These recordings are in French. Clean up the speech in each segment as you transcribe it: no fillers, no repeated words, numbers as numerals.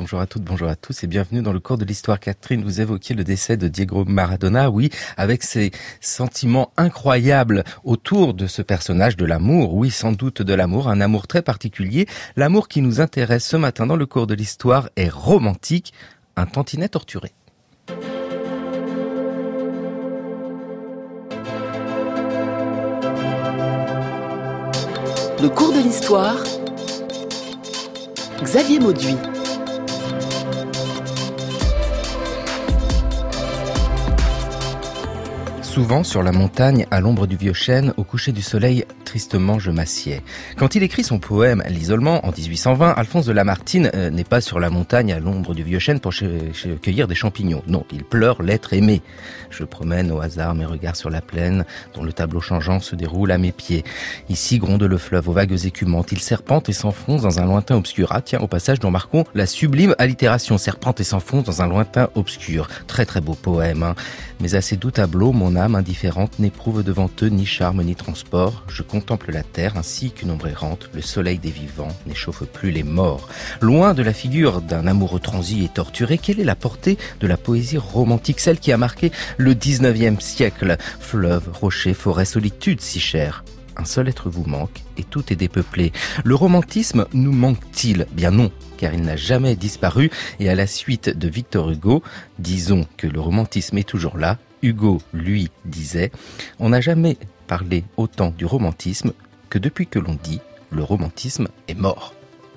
bonjour à toutes, bonjour à tous et bienvenue dans le cours de l'histoire. Catherine, vous évoquiez le décès de Diego Maradona, oui, avec ses sentiments incroyables autour de ce personnage de l'amour, oui, sans doute de l'amour, un amour très particulier. L'amour qui nous intéresse ce matin dans le cours de l'histoire est romantique, un tantinet torturé. Le cours de l'histoire, Xavier Mauduit. Souvent sur la montagne, à l'ombre du vieux chêne, au coucher du soleil, tristement je m'assieds. Quand il écrit son poème « L'isolement » en 1820, Alphonse de Lamartine n'est pas sur la montagne à l'ombre du vieux chêne pour cueillir des champignons. Non, il pleure l'être aimé. Je promène au hasard mes regards sur la plaine, dont le tableau changeant se déroule à mes pieds. Ici gronde le fleuve aux vagues écumantes. Il serpente et s'enfonce dans un lointain obscur. Ah tiens, au passage, nous remarquons la sublime allitération. Serpente et s'enfonce dans un lointain obscur. Très très beau poème, hein. Mais à ces doux tableaux, mon âme indifférente n'éprouve devant eux ni charme ni transport. Je contemple la terre ainsi qu'une ombre errante. Le soleil des vivants n'échauffe plus les morts. Loin de la figure d'un amoureux transi et torturé, quelle est la portée de la poésie romantique, celle qui a marqué le 19e siècle? Fleuve, rochers, forêts, solitude si chère. Un seul être vous manque et tout est dépeuplé. Le romantisme nous manque-t-il? Bien non, car il n'a jamais disparu et à la suite de Victor Hugo, disons que le romantisme est toujours là. Hugo, lui, disait « On n'a jamais parlé autant du romantisme que depuis que l'on dit « le romantisme est mort ».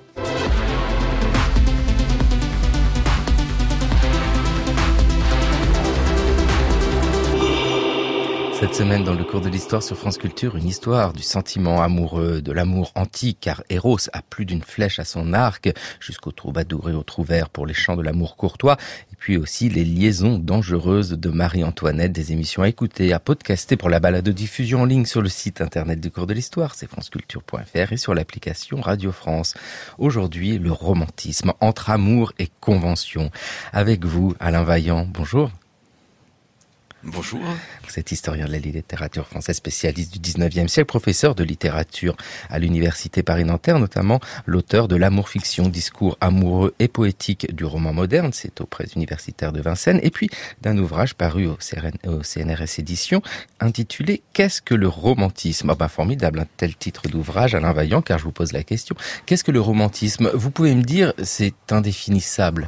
Cette semaine, dans le cours de l'histoire sur France Culture, une histoire du sentiment amoureux, de l'amour antique, car Eros a plus d'une flèche à son arc, jusqu'au troubadour et au trouvère pour les chants de l'amour courtois, et puis aussi les liaisons dangereuses de Marie-Antoinette, des émissions à écouter, à podcaster pour la balado-diffusion en ligne sur le site internet du cours de l'histoire, c'est franceculture.fr et sur l'application Radio France. Aujourd'hui, le romantisme entre amour et convention. Avec vous, Alain Vaillant, bonjour. Bonjour. Vous êtes historien de la littérature française, spécialiste du 19e siècle, professeur de littérature à l'université Paris-Nanterre, notamment l'auteur de L'amour-fiction, discours amoureux et poétique du roman moderne, c'est aux presses universitaires de Vincennes, et puis d'un ouvrage paru au CNRS Éditions, intitulé « Qu'est-ce que le romantisme ?» Formidable, un tel titre d'ouvrage, Alain Vaillant, car je vous pose la question. Qu'est-ce que le romantisme? Vous pouvez me dire, c'est indéfinissable.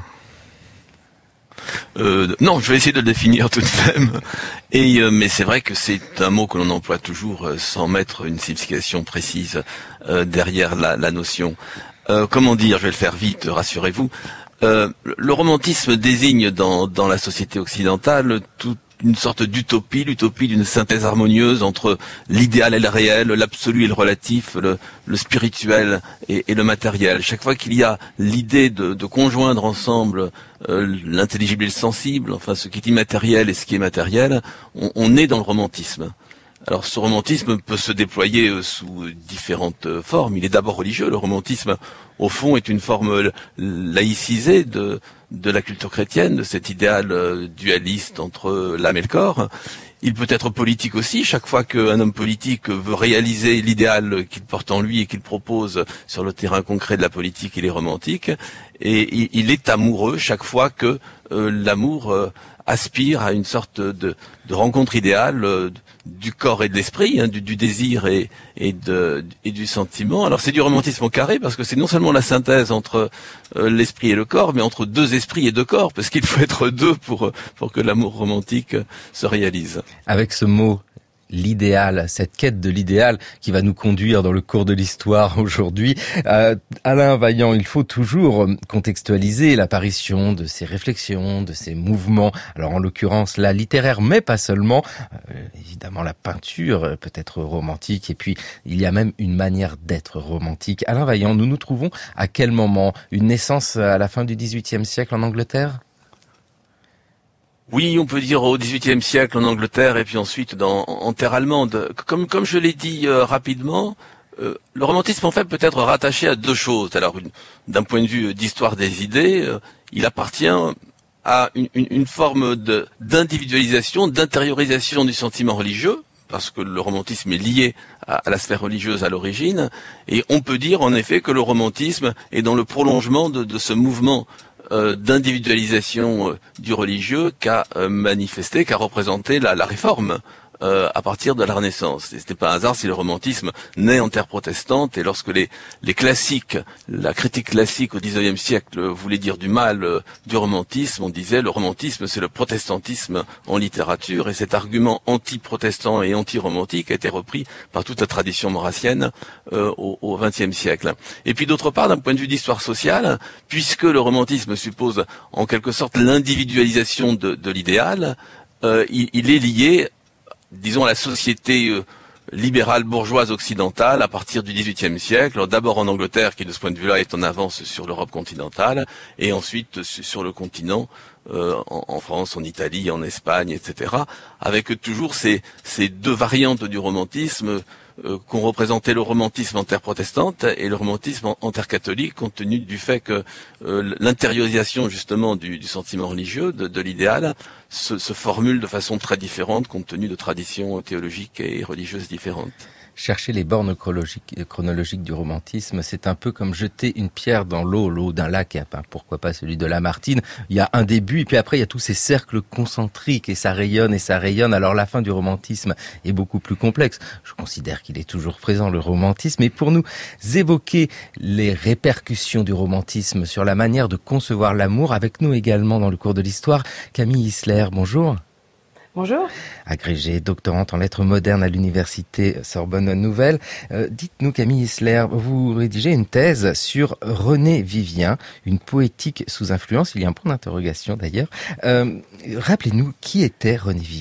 Non, je vais essayer de le définir tout de même. Mais c'est vrai que c'est un mot que l'on emploie toujours sans mettre une signification précise derrière la notion. Comment dire? Je vais le faire vite, rassurez-vous. Le romantisme désigne dans la société occidentale toute une sorte d'utopie, l'utopie d'une synthèse harmonieuse entre l'idéal et le réel, l'absolu et le relatif, le spirituel et le matériel. Chaque fois qu'il y a l'idée de conjoindre ensemble l'intelligible et le sensible, enfin ce qui est immatériel et ce qui est matériel, on est dans le romantisme. Alors ce romantisme peut se déployer sous différentes formes. Il est d'abord religieux. Le romantisme, au fond, est une forme laïcisée de la culture chrétienne, de cet idéal dualiste entre l'âme et le corps. Il peut être politique aussi. Chaque fois qu'un homme politique veut réaliser l'idéal qu'il porte en lui et qu'il propose sur le terrain concret de la politique, il est romantique. Et il est amoureux chaque fois que l'amour aspire à une sorte de rencontre idéale du corps et de l'esprit, hein, du désir et du sentiment. Alors c'est du romantisme au carré parce que c'est non seulement la synthèse entre l'esprit et le corps, mais entre deux esprits et deux corps, parce qu'il faut être deux pour que l'amour romantique se réalise. Avec ce mot l'idéal, cette quête de l'idéal qui va nous conduire dans le cours de l'histoire aujourd'hui. Alain Vaillant, il faut toujours contextualiser l'apparition de ces réflexions, de ces mouvements. Alors en l'occurrence, la littéraire, mais pas seulement. Évidemment, la peinture peut être romantique et puis il y a même une manière d'être romantique. Alain Vaillant, nous nous trouvons à quel moment? Une naissance à la fin du XVIIIe siècle en Angleterre? Oui, on peut dire au XVIIIe siècle en Angleterre et puis ensuite en terre allemande. Comme je l'ai dit rapidement, le romantisme en fait peut être rattaché à deux choses. Alors d'un point de vue d'histoire des idées, il appartient à une forme d'individualisation, d'intériorisation du sentiment religieux, parce que le romantisme est lié à la sphère religieuse à l'origine, et on peut dire en effet que le romantisme est dans le prolongement de ce mouvement d'individualisation du religieux qu'a manifesté, qu'a représenté la réforme à partir de la Renaissance. Et ce n'est pas un hasard si le romantisme naît en terre protestante, et lorsque les classiques, la critique classique au XIXe siècle voulait dire du mal du romantisme, on disait le romantisme c'est le protestantisme en littérature, et cet argument anti-protestant et anti-romantique a été repris par toute la tradition maurassienne au XXe siècle. Et puis d'autre part, d'un point de vue d'histoire sociale, puisque le romantisme suppose en quelque sorte l'individualisation de l'idéal, il est lié, disons, à la société libérale bourgeoise occidentale à partir du XVIIIe siècle, alors d'abord en Angleterre qui de ce point de vue-là est en avance sur l'Europe continentale, et ensuite sur le continent, en France, en Italie, en Espagne, etc., avec toujours ces deux variantes du romantisme qu'ont représenté le romantisme en terre protestante et le romantisme en terre catholique, compte tenu du fait que l'intériorisation justement du sentiment religieux, de l'idéal, se formule de façon très différente compte tenu de traditions théologiques et religieuses différentes. Chercher les bornes chronologiques du romantisme, c'est un peu comme jeter une pierre dans l'eau d'un lac, pourquoi pas celui de Lamartine. Il y a un début et puis après il y a tous ces cercles concentriques et ça rayonne. Alors la fin du romantisme est beaucoup plus complexe. Je considère qu'il est toujours présent, le romantisme. Et pour nous évoquer les répercussions du romantisme sur la manière de concevoir l'amour, avec nous également dans le cours de l'histoire, Camille Isler, bonjour. Bonjour. Agrégée, doctorante en lettres modernes à l'université Sorbonne Nouvelle. Dites-nous, Camille Isler, vous rédigez une thèse sur René Vivien, une poétique sous influence. Il y a un point d'interrogation d'ailleurs. Rappelez-nous, qui était René Vivien ?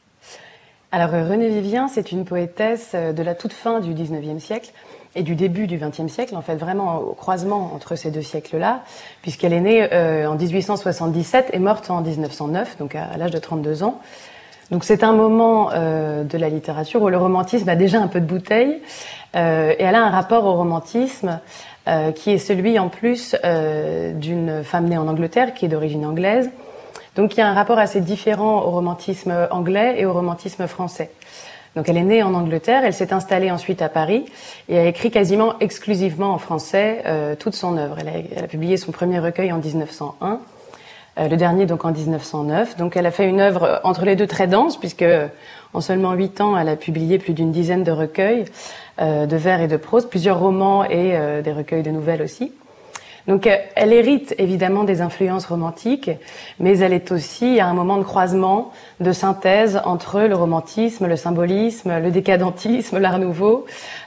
Alors René Vivien, c'est une poétesse de la toute fin du XIXe siècle et du début du XXe siècle, en fait vraiment au croisement entre ces deux siècles-là, puisqu'elle est née en 1877 et morte en 1909, donc à l'âge de 32 ans. Donc c'est un moment de la littérature où le romantisme a déjà un peu de bouteille, et elle a un rapport au romantisme qui est celui en plus d'une femme née en Angleterre, qui est d'origine anglaise. Donc il y a un rapport assez différent au romantisme anglais et au romantisme français. Donc elle est née en Angleterre, elle s'est installée ensuite à Paris et a écrit quasiment exclusivement en français toute son œuvre. Elle a publié son premier recueil en 1901, le dernier donc en 1909. Donc elle a fait une œuvre entre les deux très dense, puisque en seulement 8 ans, elle a publié plus d'une dizaine de recueils de vers et de prose, plusieurs romans et des recueils de nouvelles aussi. Donc elle hérite évidemment des influences romantiques, mais elle est aussi à un moment de croisement, de synthèse entre le romantisme, le symbolisme, le décadentisme, l'art nouveau.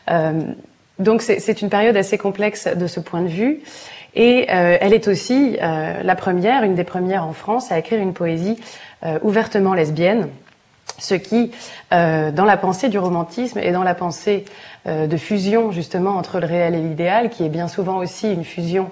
Donc c'est une période assez complexe de ce point de vue. Et elle est aussi une des premières en France à écrire une poésie ouvertement lesbienne, ce qui, dans la pensée du romantisme et dans la pensée de fusion justement entre le réel et l'idéal, qui est bien souvent aussi une fusion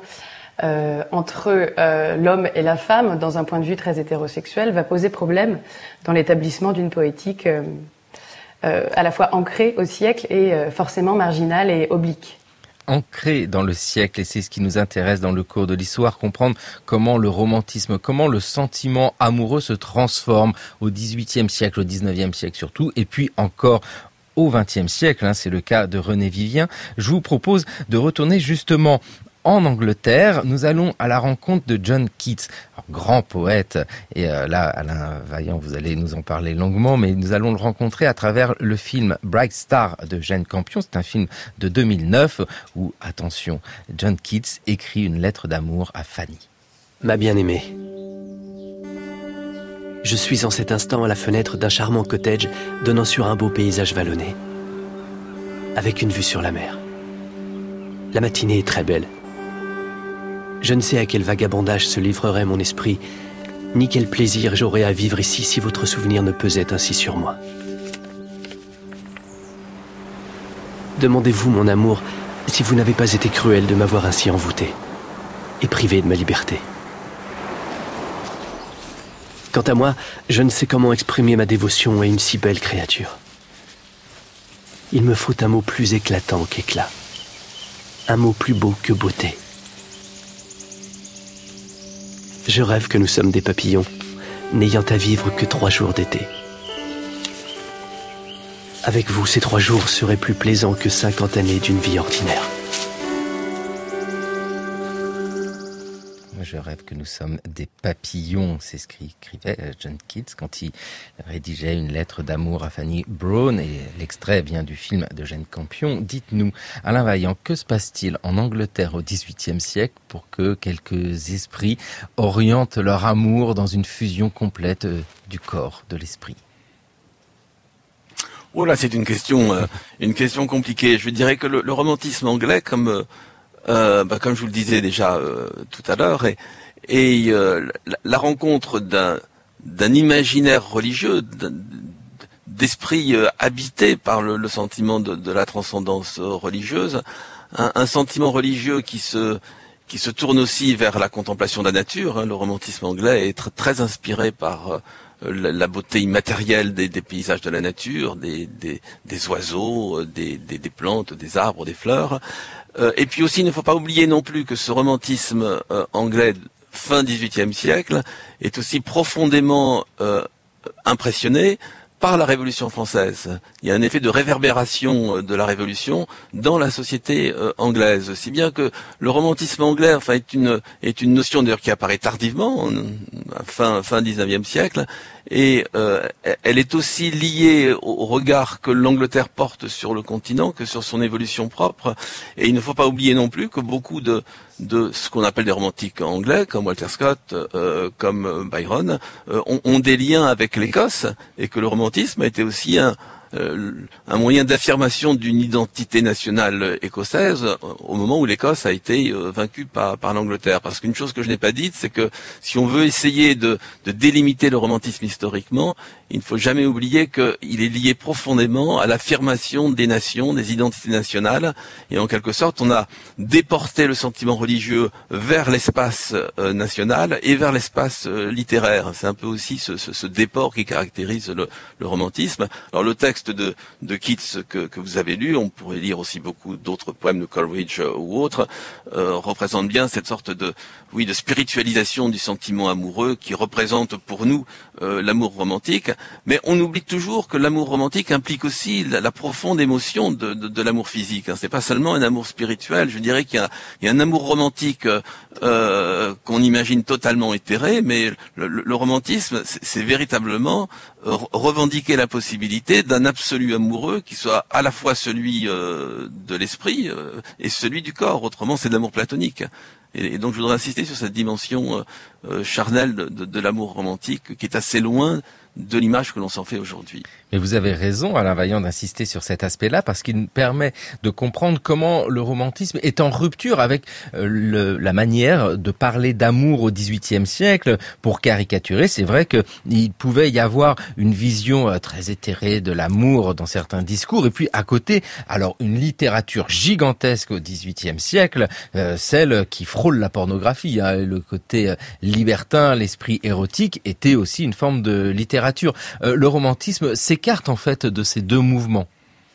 entre l'homme et la femme dans un point de vue très hétérosexuel, va poser problème dans l'établissement d'une poétique à la fois ancrée au siècle et forcément marginale et oblique. Ancré dans le siècle, et c'est ce qui nous intéresse dans le cours de l'histoire, comprendre comment le romantisme, comment le sentiment amoureux se transforme au XVIIIe siècle, au XIXe siècle surtout, et puis encore au XXe siècle, c'est le cas de René Vivien. Je vous propose de retourner justement en Angleterre. Nous allons à la rencontre de John Keats, grand poète, et là, Alain Vaillant, vous allez nous en parler longuement, mais nous allons le rencontrer à travers le film Bright Star de Jane Campion. C'est un film de 2009 où, attention, John Keats écrit une lettre d'amour à Fanny. Ma bien-aimée, je suis en cet instant à la fenêtre d'un charmant cottage donnant sur un beau paysage vallonné, avec une vue sur la mer. La matinée est très belle. Je ne sais à quel vagabondage se livrerait mon esprit, ni quel plaisir j'aurais à vivre ici si votre souvenir ne pesait ainsi sur moi. Demandez-vous, mon amour, si vous n'avez pas été cruel de m'avoir ainsi envoûté et privé de ma liberté. Quant à moi, je ne sais comment exprimer ma dévotion à une si belle créature. Il me faut un mot plus éclatant qu'éclat, un mot plus beau que beauté. Je rêve que nous sommes des papillons, n'ayant à vivre que 3 jours d'été. Avec vous, ces 3 jours seraient plus plaisants que 50 années d'une vie ordinaire. je rêve que nous sommes des papillons. C'est ce qu'écrivait John Keats quand il rédigeait une lettre d'amour à Fanny Brawne, et l'extrait vient du film de Jane Campion. Dites-nous, Alain Vaillant, que se passe-t-il en Angleterre au XVIIIe siècle pour que quelques esprits orientent leur amour dans une fusion complète du corps, de l'esprit? Oh là, c'est une question compliquée. Je dirais que le romantisme anglais, comme je vous le disais déjà tout à l'heure, est la rencontre d'un imaginaire religieux, d'esprit habité par le sentiment de la transcendance religieuse, un sentiment religieux qui se tourne aussi vers la contemplation de la nature. Hein. Le romantisme anglais est très inspiré par la beauté immatérielle des paysages de la nature, des oiseaux, des plantes, des arbres, des fleurs. Et puis aussi, il ne faut pas oublier non plus que ce romantisme anglais fin XVIIIe siècle est aussi profondément impressionné par la Révolution française. Il y a un effet de réverbération de la Révolution dans la société anglaise, si bien que le romantisme anglais, enfin, est une notion d'ailleurs qui apparaît tardivement, fin XIXe siècle, et elle est aussi liée au regard que l'Angleterre porte sur le continent, que sur son évolution propre. Et il ne faut pas oublier non plus que beaucoup de ce qu'on appelle des romantiques anglais, comme Walter Scott, comme Byron, ont des liens avec l'Écosse, et que le romantisme a été aussi un moyen d'affirmation d'une identité nationale écossaise au moment où l'Écosse a été vaincue par l'Angleterre. Parce qu'une chose que je n'ai pas dite, c'est que si on veut essayer de délimiter le romantisme historiquement, il ne faut jamais oublier qu'il est lié profondément à l'affirmation des nations, des identités nationales, et en quelque sorte, on a déporté le sentiment religieux vers l'espace national et vers l'espace littéraire. C'est un peu aussi ce déport qui caractérise le romantisme. Alors le texte de Keats que vous avez lu, on pourrait lire aussi beaucoup d'autres poèmes de Coleridge ou autres, représente bien cette sorte de spiritualisation du sentiment amoureux qui représente pour nous l'amour romantique. Mais on oublie toujours que l'amour romantique implique aussi la profonde émotion de l'amour physique. C'est pas seulement un amour spirituel. Je dirais qu'il y a un amour romantique qu'on imagine totalement éthéré, mais le romantisme, c'est véritablement revendiquer la possibilité d'un absolu amoureux qui soit à la fois celui de l'esprit et celui du corps. Autrement, c'est de l'amour platonique. Et donc, je voudrais insister sur cette dimension charnelle de l'amour romantique qui est assez loin de l'image que l'on s'en fait aujourd'hui. Mais vous avez raison, Alain Vaillant, d'insister sur cet aspect-là, parce qu'il nous permet de comprendre comment le romantisme est en rupture avec la manière de parler d'amour au XVIIIe siècle. Pour caricaturer, c'est vrai qu'il pouvait y avoir une vision très éthérée de l'amour dans certains discours, et puis à côté, alors une littérature gigantesque au XVIIIe siècle, celle qui frôle la pornographie, hein, le côté libertin, l'esprit érotique était aussi une forme de littérature. Le romantisme s'écarte en fait de ces deux mouvements.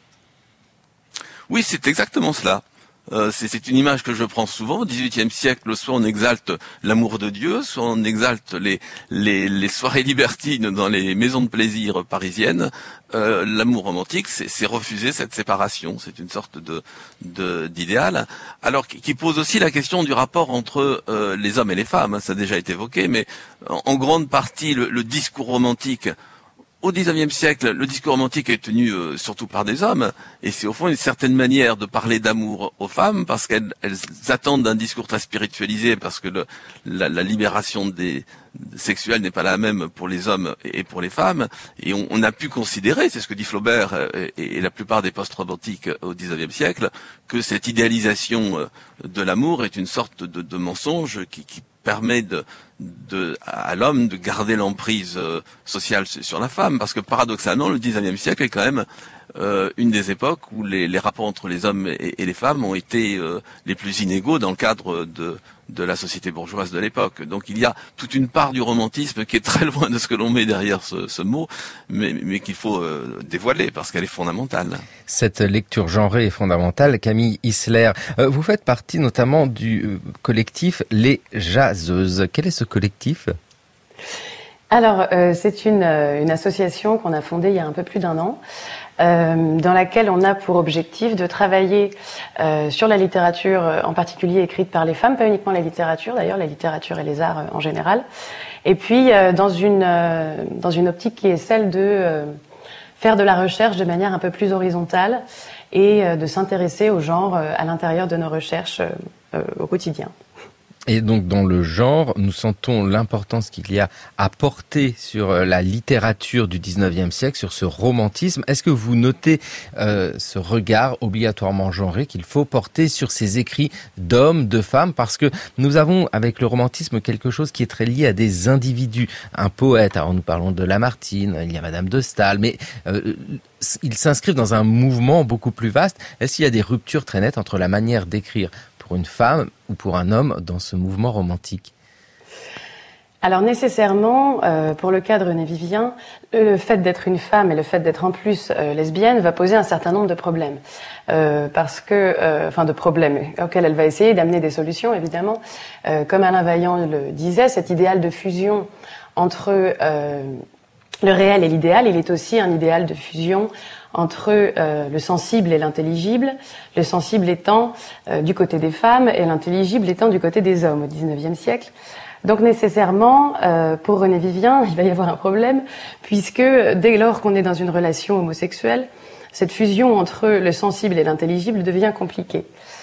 Oui, c'est exactement cela. C'est une image que je prends souvent. Au XVIIIe siècle, soit on exalte l'amour de Dieu, soit on exalte les soirées libertines dans les maisons de plaisir parisiennes. L'amour romantique, c'est refuser cette séparation. C'est une sorte d'idéal. Alors, qui pose aussi la question du rapport entre les hommes et les femmes. Ça a déjà été évoqué, mais en grande partie, le discours romantique au XIXe siècle, le discours romantique est tenu surtout par des hommes, et c'est au fond une certaine manière de parler d'amour aux femmes, parce qu'elles attendent un discours très spiritualisé, parce que la libération sexuelle n'est pas la même pour les hommes et pour les femmes, et on a pu considérer, c'est ce que dit Flaubert et la plupart des post-romantiques au XIXe siècle, que cette idéalisation de l'amour est une sorte de mensonge qui permet à l'homme de garder l'emprise sociale sur la femme, parce que paradoxalement, le XIXe siècle est quand même une des époques où les rapports entre les hommes et les femmes ont été les plus inégaux dans le cadre de la société bourgeoise de l'époque. Donc il y a toute une part du romantisme qui est très loin de ce que l'on met derrière ce mot, mais qu'il faut dévoiler parce qu'elle est fondamentale. Cette lecture genrée est fondamentale. Camille Isler, vous faites partie notamment du collectif Les Jaseuses. Quel est ce collectif ? Alors, c'est une association qu'on a fondée il y a un peu plus d'1 an, dans laquelle on a pour objectif de travailler sur la littérature, en particulier écrite par les femmes, pas uniquement la littérature d'ailleurs, la littérature et les arts en général, et puis dans une optique qui est celle de faire de la recherche de manière un peu plus horizontale et de s'intéresser au genre à l'intérieur de nos recherches au quotidien. Et donc dans le genre, nous sentons l'importance qu'il y a à porter sur la littérature du 19e siècle, sur ce romantisme. Est-ce que vous notez ce regard obligatoirement genré qu'il faut porter sur ces écrits d'hommes, de femmes? Parce que nous avons avec le romantisme quelque chose qui est très lié à des individus. Un poète, alors nous parlons de Lamartine, il y a Madame de Staël, mais ils s'inscrivent dans un mouvement beaucoup plus vaste. Est-ce qu'il y a des ruptures très nettes entre la manière d'écrire pour une femme ou pour un homme dans ce mouvement romantique? Alors nécessairement, pour le cas de René Vivien, le fait d'être une femme et le fait d'être en plus lesbienne va poser un certain nombre de problèmes. De problèmes auxquels elle va essayer d'amener des solutions, évidemment. Comme Alain Vaillant le disait, cet idéal de fusion entre le réel et l'idéal, il est aussi un idéal de fusion entre le sensible et l'intelligible, le sensible étant du côté des femmes et l'intelligible étant du côté des hommes au XIXe siècle. Donc nécessairement, pour René Vivien, il va y avoir un problème, puisque dès lors qu'on est dans une relation homosexuelle, cette fusion entre le sensible et l'intelligible devient compliquée.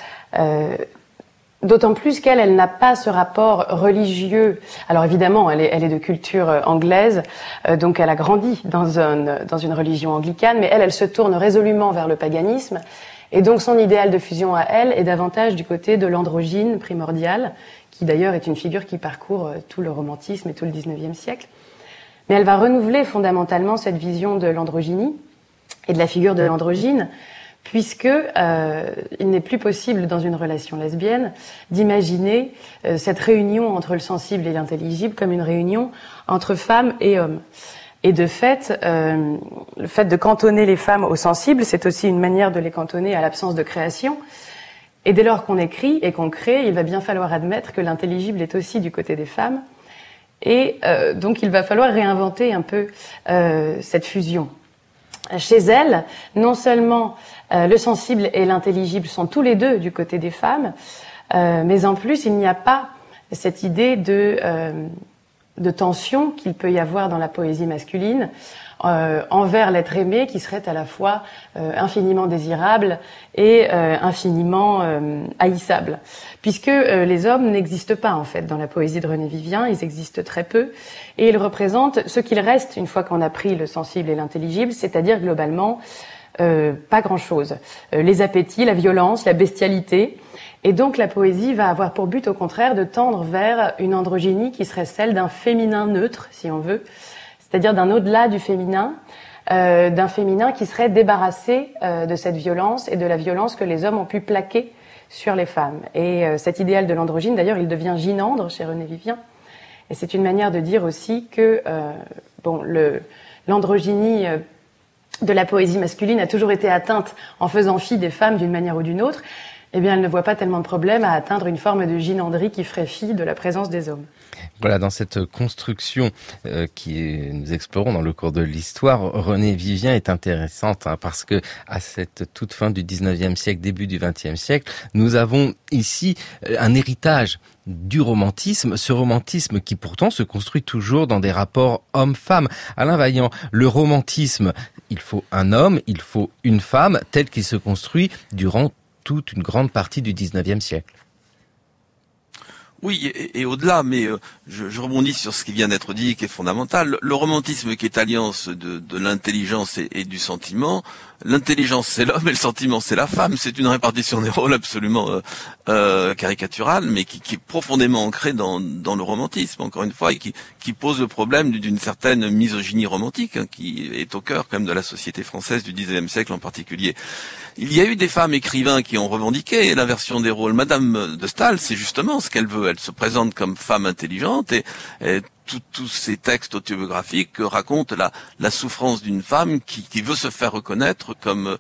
D'autant plus qu'elle n'a pas ce rapport religieux. Alors évidemment, elle est de culture anglaise, donc elle a grandi dans une religion anglicane, mais elle se tourne résolument vers le paganisme. Et donc son idéal de fusion à elle est davantage du côté de l'androgyne primordial, qui d'ailleurs est une figure qui parcourt tout le romantisme et tout le XIXe siècle. Mais elle va renouveler fondamentalement cette vision de l'androgynie et de la figure de l'androgyne, puisque il n'est plus possible dans une relation lesbienne d'imaginer cette réunion entre le sensible et l'intelligible comme une réunion entre femmes et hommes. Et de fait, le fait de cantonner les femmes au sensible, c'est aussi une manière de les cantonner à l'absence de création. Et dès lors qu'on écrit et qu'on crée, il va bien falloir admettre que l'intelligible est aussi du côté des femmes. Et donc il va falloir réinventer un peu cette fusion. Chez elle, non seulement le sensible et l'intelligible sont tous les deux du côté des femmes, mais en plus il n'y a pas cette idée de tension qu'il peut y avoir dans la poésie masculine envers l'être aimé, qui serait à la fois infiniment désirable et infiniment haïssable. Puisque les hommes n'existent pas en fait dans la poésie de René Vivien, ils existent très peu, et ils représentent ce qu'il reste une fois qu'on a pris le sensible et l'intelligible, c'est-à-dire globalement pas grand-chose. Les appétits, la violence, la bestialité. Et donc la poésie va avoir pour but au contraire de tendre vers une androgynie qui serait celle d'un féminin neutre, si on veut, c'est-à-dire d'un au-delà du féminin, d'un féminin qui serait débarrassé de cette violence et de la violence que les hommes ont pu plaquer sur les femmes. Et cet idéal de l'androgyne, d'ailleurs, il devient gynandre chez René Vivien. Et c'est une manière de dire aussi que l'androgynie de la poésie masculine a toujours été atteinte en faisant fi des femmes d'une manière ou d'une autre. Eh bien, elle ne voit pas tellement de problème à atteindre une forme de gynandrie qui ferait fi de la présence des hommes. Voilà, dans cette construction nous explorons dans le cours de l'histoire, René Vivien est intéressante parce que à cette toute fin du 19e siècle, début du 20e siècle, nous avons ici un héritage du romantisme, ce romantisme qui pourtant se construit toujours dans des rapports homme-femme. Alain Vaillant, le romantisme, il faut un homme, il faut une femme, tel qu'il se construit durant toute une grande partie du 19e siècle. Oui, et au-delà, mais je rebondis sur ce qui vient d'être dit, qui est fondamental. Le romantisme qui est alliance de l'intelligence et du sentiment. L'intelligence, c'est l'homme, et le sentiment, c'est la femme. C'est une répartition des rôles absolument caricaturale, mais qui est profondément ancrée dans le romantisme, encore une fois, et qui pose le problème d'une certaine misogynie romantique, qui est au cœur quand même de la société française du XIXe siècle en particulier. Il y a eu des femmes écrivains qui ont revendiqué l'inversion des rôles. Madame de Staël, c'est justement ce qu'elle veut. Elle se présente comme femme intelligente et tous ces textes autobiographiques racontent la souffrance d'une femme qui veut se faire reconnaître comme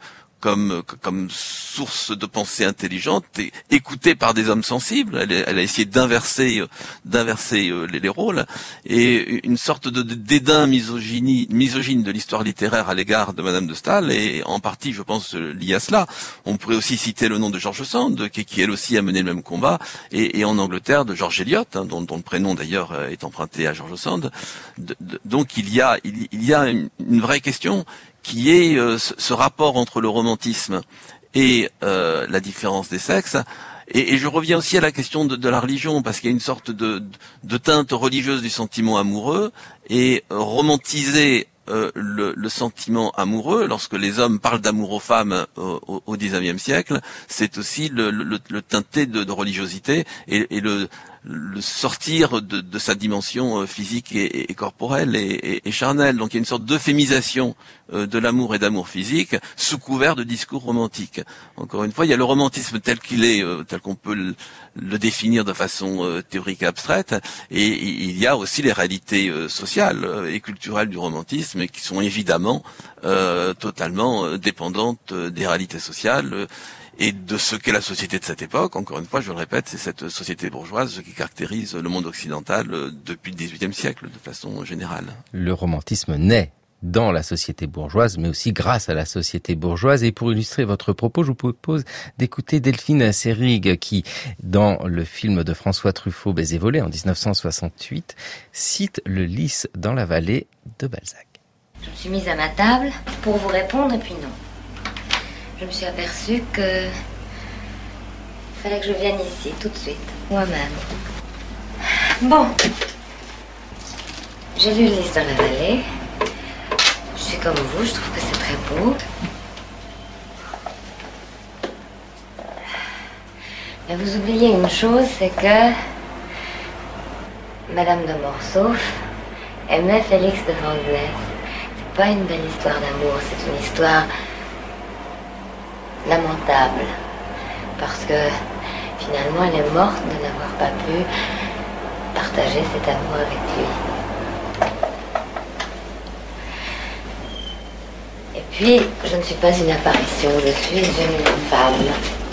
comme source de pensée intelligente et écoutée par des hommes sensibles. Elle a essayé d'inverser les rôles, et une sorte de dédain misogyne de l'histoire littéraire à l'égard de Madame de Staël, et en partie, je pense, lié à cela. On pourrait aussi citer le nom de George Sand, qui elle aussi a mené le même combat, et en Angleterre de George Eliot, dont le prénom d'ailleurs est emprunté à George Sand. Donc il y a une vraie question qui est ce rapport entre le romantisme et la différence des sexes. Et je reviens aussi à la question de la religion, parce qu'il y a une sorte de teinte religieuse du sentiment amoureux, et romantiser le sentiment amoureux, lorsque les hommes parlent d'amour aux femmes au XIXe siècle, c'est aussi le teinter de religiosité, et le sortir de sa dimension physique et corporelle et charnelle. Donc il y a une sorte d'euphémisation de l'amour et d'amour physique sous couvert de discours romantiques. Encore une fois, il y a le romantisme tel qu'il est, tel qu'on peut le définir de façon théorique et abstraite, et il y a aussi les réalités sociales et culturelles du romantisme, qui sont évidemment totalement dépendantes des réalités sociales et de ce qu'est la société de cette époque. Encore une fois, je le répète, c'est cette société bourgeoise qui caractérise le monde occidental depuis le XVIIIe siècle de façon générale. Le romantisme naît dans la société bourgeoise, mais aussi grâce à la société bourgeoise. Et pour illustrer votre propos, je vous propose d'écouter Delphine Seyrig, qui, dans le film de François Truffaut, Baiser volé, en 1968, cite le lys dans la vallée de Balzac. Je me suis mise à ma table pour vous répondre, et puis non. Je me suis aperçue que il fallait que je vienne ici tout de suite, moi-même. Bon, j'ai lu le lys dans la vallée. Je suis comme vous, je trouve que c'est très beau. Mais vous oubliez une chose, c'est que Madame de Morsauf aimait Félix de Vandenesse. C'est pas une belle histoire d'amour, c'est une histoire lamentable, parce que finalement elle est morte de n'avoir pas pu partager cet amour avec lui. Et puis, je ne suis pas une apparition, je suis une femme.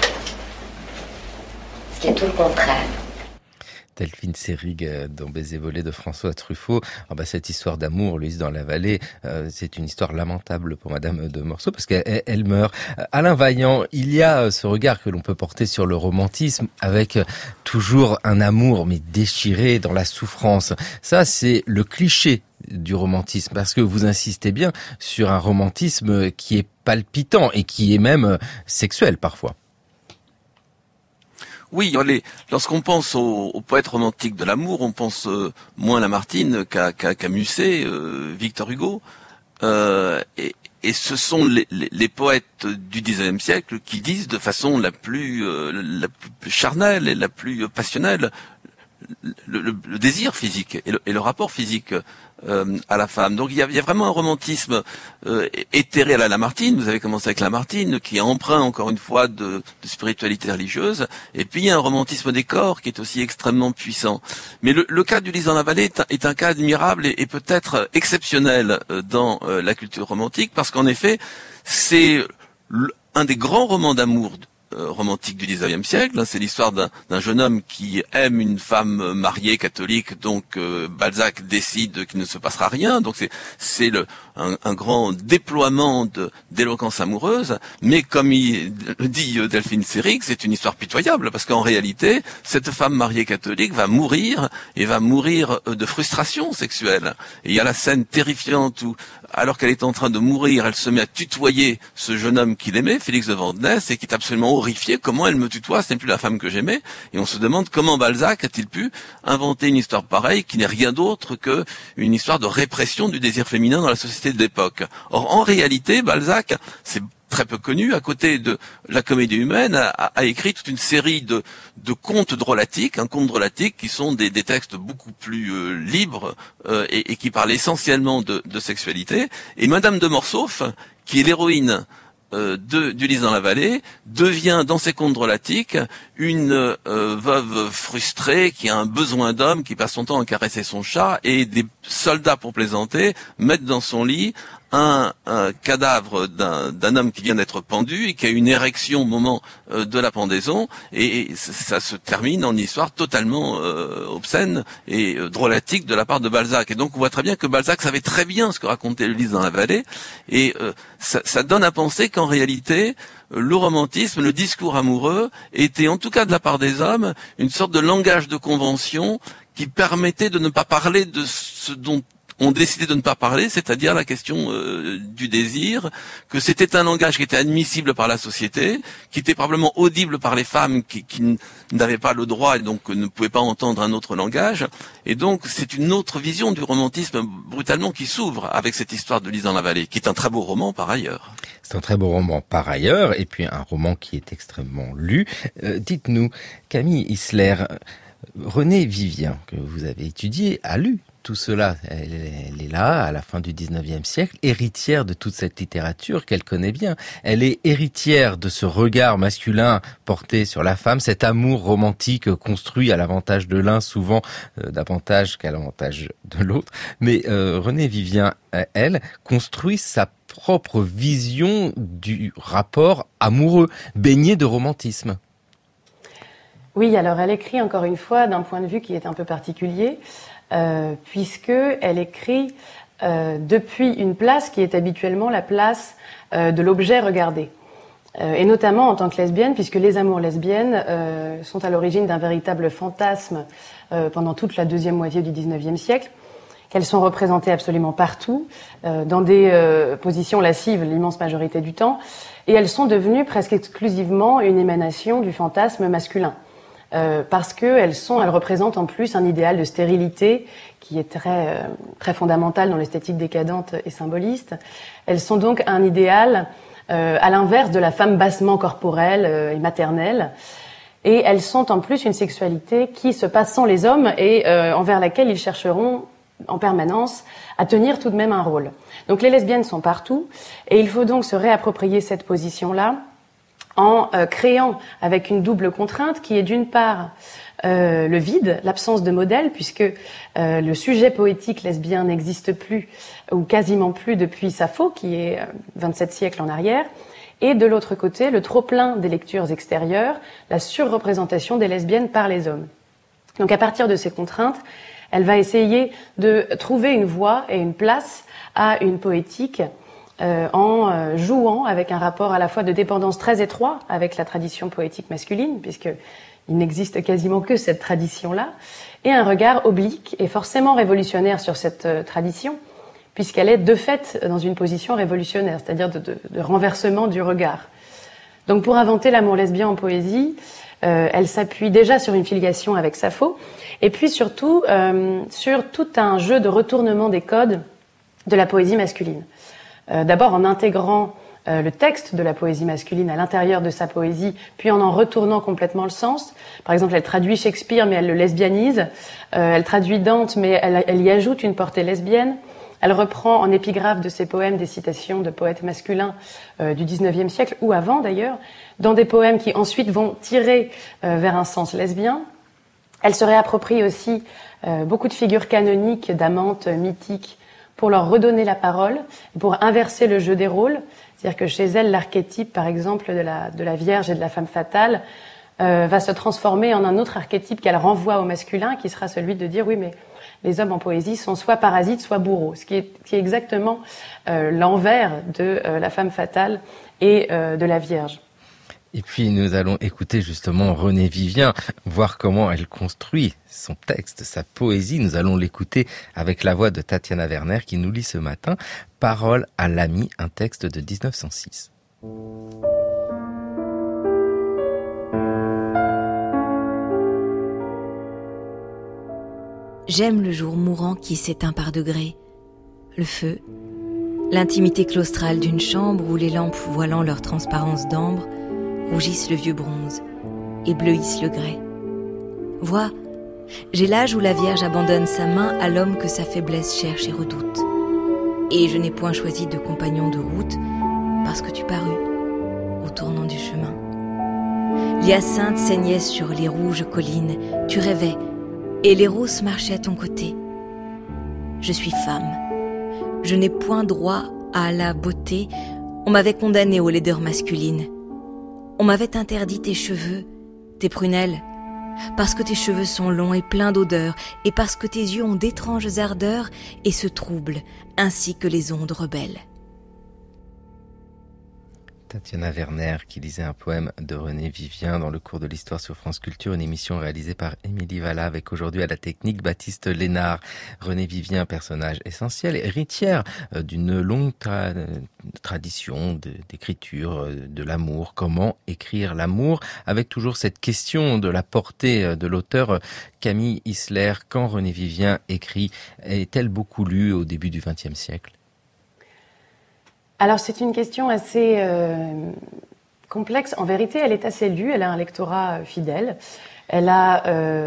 Ce qui est tout le contraire. Delphine Seyrig dans Baiser volé de François Truffaut. Cette histoire d'amour, le lys dans la vallée, c'est une histoire lamentable pour Madame de Morsauf, parce qu'elle meurt. Alain Vaillant, il y a ce regard que l'on peut porter sur le romantisme, avec toujours un amour mais déchiré dans la souffrance. Ça, c'est le cliché du romantisme, parce que vous insistez bien sur un romantisme qui est palpitant et qui est même sexuel parfois. Oui, lorsqu'on pense aux poètes romantiques de l'amour, on pense moins à Lamartine qu'à Musset, Victor Hugo, et ce sont les poètes du XIXe siècle qui disent de façon la plus charnelle et la plus passionnelle le désir physique et le rapport physique à la femme. Donc il y a vraiment un romantisme éthéré à la Lamartine. Vous avez commencé avec Lamartine, qui est empreint encore une fois de spiritualité religieuse. Et puis il y a un romantisme des corps qui est aussi extrêmement puissant. Mais le cas du lys dans la vallée est un cas admirable et peut-être exceptionnel dans la culture romantique, parce qu'en effet c'est un des grands romans d'amour romantique du XIXe siècle. C'est l'histoire d'un jeune homme qui aime une femme mariée catholique, donc Balzac décide qu'il ne se passera rien. Donc c'est un grand déploiement d'éloquence amoureuse, mais comme il dit Delphine Seyrig, c'est une histoire pitoyable, parce qu'en réalité, cette femme mariée catholique va mourir, et va mourir de frustration sexuelle. Et il y a la scène terrifiante où, alors qu'elle est en train de mourir, elle se met à tutoyer ce jeune homme qu'il aimait, Félix de Vandenesse, et qui est absolument horrifié. Comment elle me tutoie, ce n'est plus la femme que j'aimais. Et on se demande comment Balzac a-t-il pu inventer une histoire pareille, qui n'est rien d'autre que une histoire de répression du désir féminin dans la société de l'époque. Or, en réalité, Balzac, c'est très peu connu, à côté de la comédie humaine, a écrit toute une série de contes drôlatiques, contes drôlatiques qui sont des textes beaucoup plus libres et qui parlent essentiellement de sexualité. Et Madame de Morsauf, qui est l'héroïne du lys dans la vallée, devient dans ses contes drôlatiques une veuve frustrée qui a un besoin d'homme, qui passe son temps à caresser son chat, et des soldats, pour plaisanter, mettent dans son lit un cadavre d'un homme qui vient d'être pendu et qui a une érection au moment de la pendaison, et ça se termine en une histoire totalement obscène et drôlatique de la part de Balzac. Et donc on voit très bien que Balzac savait très bien ce que racontait le Lys dans la vallée, et ça donne à penser qu'en réalité le romantisme, le discours amoureux était, en tout cas de la part des hommes, une sorte de langage de convention qui permettait de ne pas parler de ce dont on décidé de ne pas parler, c'est-à-dire la question du désir, que c'était un langage qui était admissible par la société, qui était probablement audible par les femmes qui n'avaient pas le droit et donc ne pouvaient pas entendre un autre langage. Et donc c'est une autre vision du romantisme brutalement qui s'ouvre avec cette histoire de Lys dans la vallée, qui est un très beau roman par ailleurs. C'est un très beau roman par ailleurs, et puis un roman qui est extrêmement lu. Dites-nous, Camille Isler, Renée Vivien, que vous avez étudié, a lu tout cela. Elle est là, à la fin du 19e siècle, héritière de toute cette littérature qu'elle connaît bien. Elle est héritière de ce regard masculin porté sur la femme, cet amour romantique construit à l'avantage de l'un, souvent davantage qu'à l'avantage de l'autre. Mais Renée Vivien, elle, construit sa propre vision du rapport amoureux, baigné de romantisme. Oui, alors elle écrit encore une fois d'un point de vue qui est un peu particulier, puisque elle écrit depuis une place qui est habituellement la place de l'objet regardé. Et notamment en tant que lesbienne, puisque les amours lesbiennes sont à l'origine d'un véritable fantasme pendant toute la deuxième moitié du 19e siècle, qu'elles sont représentées absolument partout, dans des positions lascives l'immense majorité du temps, et elles sont devenues presque exclusivement une émanation du fantasme masculin. Parce qu'elles représentent en plus un idéal de stérilité qui est très fondamental dans l'esthétique décadente et symboliste. Elles sont donc un idéal à l'inverse de la femme bassement corporelle et maternelle. Et elles sont en plus une sexualité qui se passe sans les hommes et envers laquelle ils chercheront en permanence à tenir tout de même un rôle. Donc les lesbiennes sont partout et il faut donc se réapproprier cette position-là en créant avec une double contrainte qui est d'une part le vide, l'absence de modèle, puisque le sujet poétique lesbien n'existe plus ou quasiment plus depuis Sappho, qui est 27 siècles en arrière, et de l'autre côté le trop-plein des lectures extérieures, la surreprésentation des lesbiennes par les hommes. Donc à partir de ces contraintes, elle va essayer de trouver une voie et une place à une poétique en jouant avec un rapport à la fois de dépendance très étroit avec la tradition poétique masculine, puisqu'il n'existe quasiment que cette tradition-là, et un regard oblique et forcément révolutionnaire sur cette tradition, puisqu'elle est de fait dans une position révolutionnaire, c'est-à-dire de renversement du regard. Donc pour inventer l'amour lesbien en poésie, elle s'appuie déjà sur une filiation avec Sappho, et puis surtout sur tout un jeu de retournement des codes de la poésie masculine. D'abord en intégrant le texte de la poésie masculine à l'intérieur de sa poésie, puis en retournant complètement le sens. Par exemple, elle traduit Shakespeare, mais elle le lesbianise. Elle traduit Dante, mais elle y ajoute une portée lesbienne. Elle reprend en épigraphe de ses poèmes des citations de poètes masculins du XIXe siècle, ou avant d'ailleurs, dans des poèmes qui ensuite vont tirer vers un sens lesbien. Elle se réapproprie aussi beaucoup de figures canoniques, d'amantes mythiques, pour leur redonner la parole, pour inverser le jeu des rôles. C'est-à-dire que chez elle, l'archétype, par exemple, de la Vierge et de la femme fatale, va se transformer en un autre archétype qu'elle renvoie au masculin, qui sera celui de dire, oui, mais les hommes en poésie sont soit parasites, soit bourreaux, ce qui est exactement l'envers de la femme fatale et de la Vierge. Et puis nous allons écouter justement Renée Vivien, voir comment elle construit son texte, sa poésie. Nous allons l'écouter avec la voix de Tatiana Werner qui nous lit ce matin « Parole à l'ami », un texte de 1906. J'aime le jour mourant qui s'éteint par degrés, le feu, l'intimité claustrale d'une chambre où les lampes voilant leur transparence d'ambre rougissent le vieux bronze et bleuissent le grès. Vois, j'ai l'âge où la Vierge abandonne sa main à l'homme que sa faiblesse cherche et redoute. Et je n'ai point choisi de compagnon de route parce que tu parus au tournant du chemin. L'hyacinthe saignait sur les rouges collines, tu rêvais, et les roses marchaient à ton côté. Je suis femme, je n'ai point droit à la beauté, on m'avait condamné aux laideurs masculines. On m'avait interdit tes cheveux, tes prunelles, parce que tes cheveux sont longs et pleins d'odeurs, et parce que tes yeux ont d'étranges ardeurs et se troublent, ainsi que les ondes rebelles. Tatiana Werner qui lisait un poème de René Vivien dans le cours de l'histoire sur France Culture, une émission réalisée par Émilie Valla avec aujourd'hui à la technique Baptiste Lénard. René Vivien, personnage essentiel, héritière d'une longue tradition d'écriture, de l'amour. Comment écrire l'amour, avec toujours cette question de la portée de l'auteur Camille Isler. Quand René Vivien écrit, est-elle beaucoup lue au début du XXe siècle ? Alors c'est une question assez complexe. En vérité, elle est assez lue, elle a un lectorat fidèle, elle a